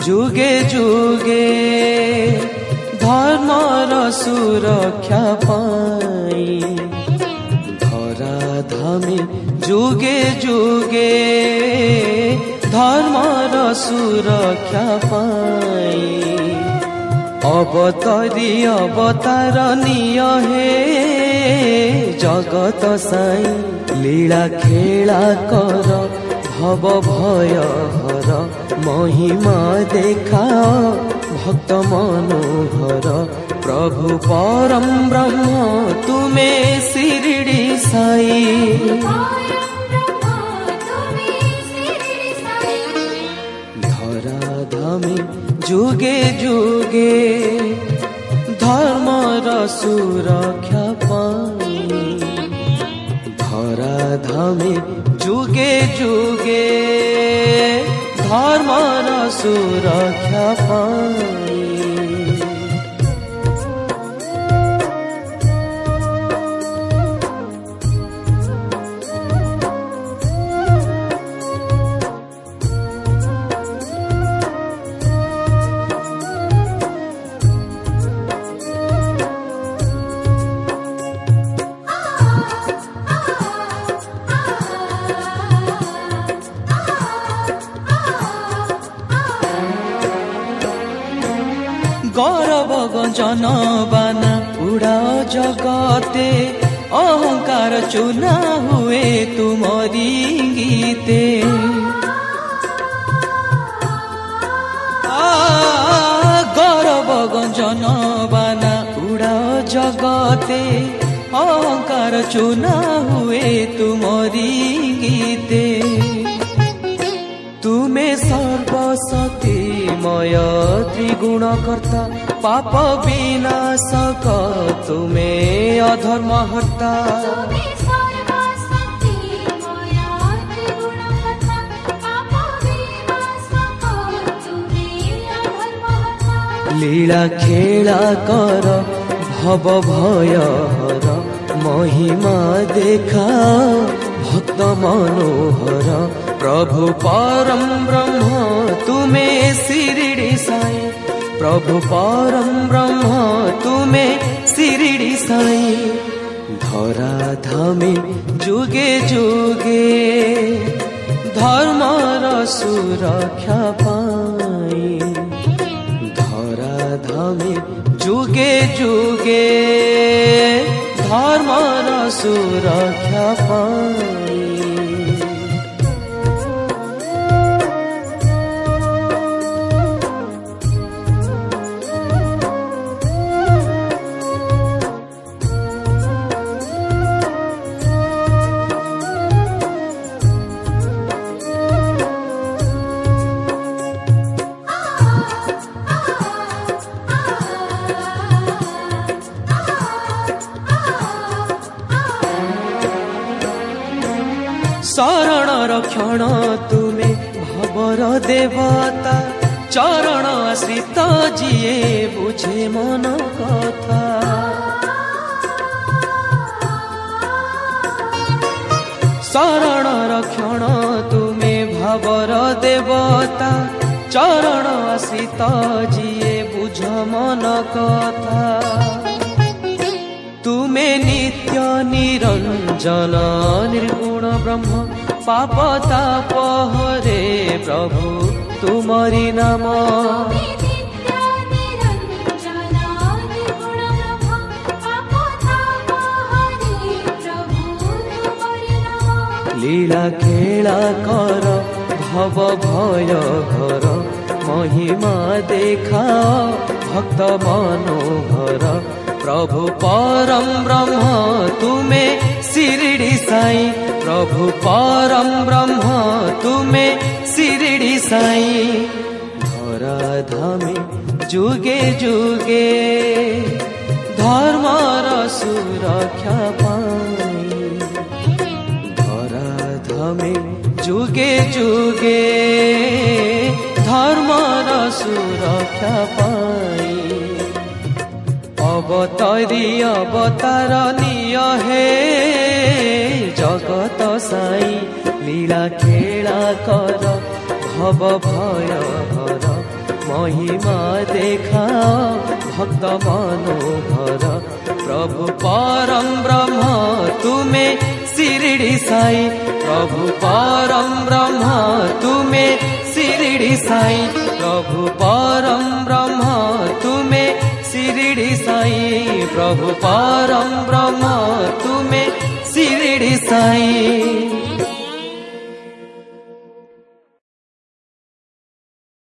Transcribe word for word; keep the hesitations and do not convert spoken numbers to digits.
जुगे जुगे धर्मर सुरक्षा पाई धरा धामी जुगे जुगे धर्मर सुरक्षा पाई अवतरी अवतारणीय हे जगत साई लीला खेला कर भव भय हर महिमा देखा भक्त मनोहर प्रभु परम ब्रह्म तुमे शिरडी साई धरा धामी जुगे जुगे धर्मर सुरक्षा पाई धरा धामी जुगे जुगे धर्मर सुरक्षा पाई गौरव गंजन बाना उड़ा जगते अहंकार चुना हुए तुमरी गीते गौरव गंजन बाना उड़ा जगते अहंकार चुना हुए तुमरी गीते तुमे सर्वशक्तिमय त्रिगुण कर्ता पाप विनाशक तुमे अधर्म हर्ता लीला खेला कर भव भय हर महिमा देखा भक्त मनोहर प्रभु परम ब्रह्म तुमे शिरडी साई प्रभु परम ब्रह्म तुमे शिरडी साई धरा धामी जुगे जुगे धर्मर सुरक्षा पाई धरा धामी जुगे जुगे धर्मर सुरक्षा पाई शरण रक्षण तुमे भवर देवता चरण आश्रित जिए बुझे मन कथा शरण रक्षण तुमे भवर देवता चरण आश्रित जिए बुझ मन कथा तुमे नित्य निरंजन निर्गुण ब्रह्म पाप ताप हरे प्रभु तुमरी नाम लीला खेला कर भव भय घर महिमा देखा भक्त मनोहर प्रभु परम ब्रह्म तुमे शिरडी साई प्रभु परम ब्रह्म तुमे शिरडी साई धरा धामी जुगे जुगे धर्मर सुरक्षा पाई धरा धामी जुगे जुगे धर्मर सुरक्षा पाई अवतरी अवतारणीय हे जगत साई लीला खेला कर भव भय हर महिमा देखाओ भक्त मनोहर प्रभु परम ब्रह्म तुमे शिरडी साई प्रभु परम ब्रह्म तुमे शिरडी साई प्रभु परम ब्रह्म तुमे शिरडी साई प्रभु परम ब्रह्म तुमे शिरडी साई।